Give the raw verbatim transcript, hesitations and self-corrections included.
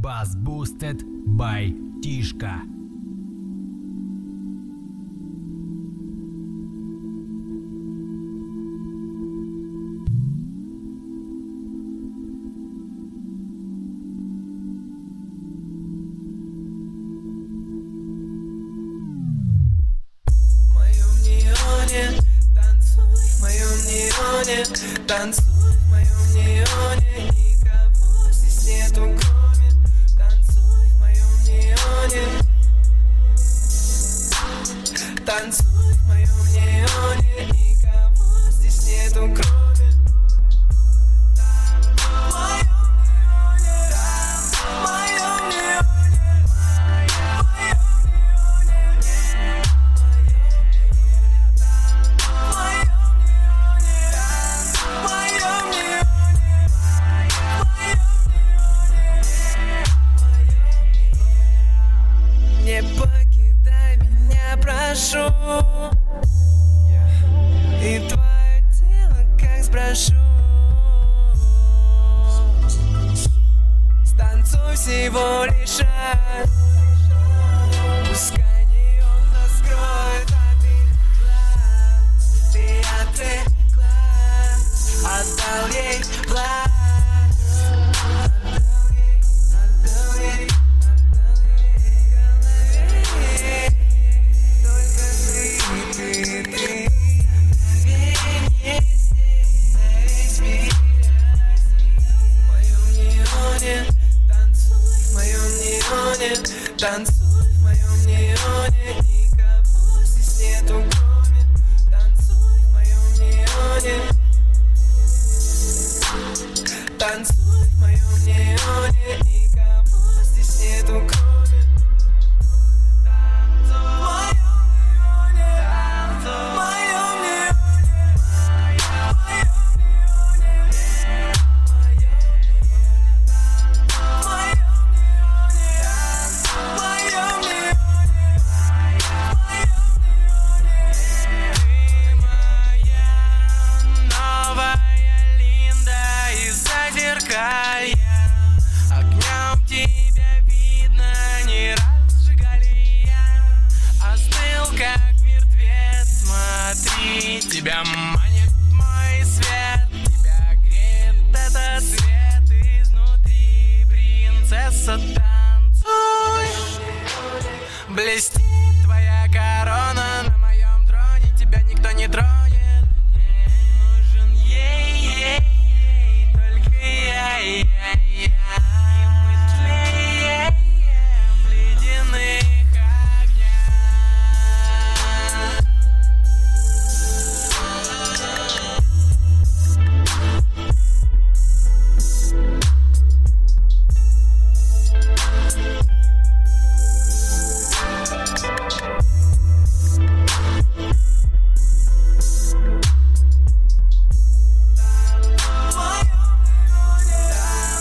Bass Boosted by Тишка. Танцуй в моем неоне, никого здесь нету кроме. Танцуй в моем неоне. Танцуй в моем неоне, никого здесь нету кроме. Не покидай меня, прошу. И твое тело как спрошу. Станцуй всего лишь раз. Пускай неон нас скроет от их глаз. Ты отвлекла, отдал ей власть. Отдал ей, отдал ей. Танцуй в моем неоне, никого здесь нету кроме. Танцуй в моем неоне. Танцуй в моем неоне, никого здесь нету кроме. В моем неоне, в моем неоне, в моем неоне, в моем огнем тебя видно, не разжигали я. Остыл как мертвец, смотри, тебя манит мой свет. Тебя греет этот свет изнутри, принцесса, танцуй, блести.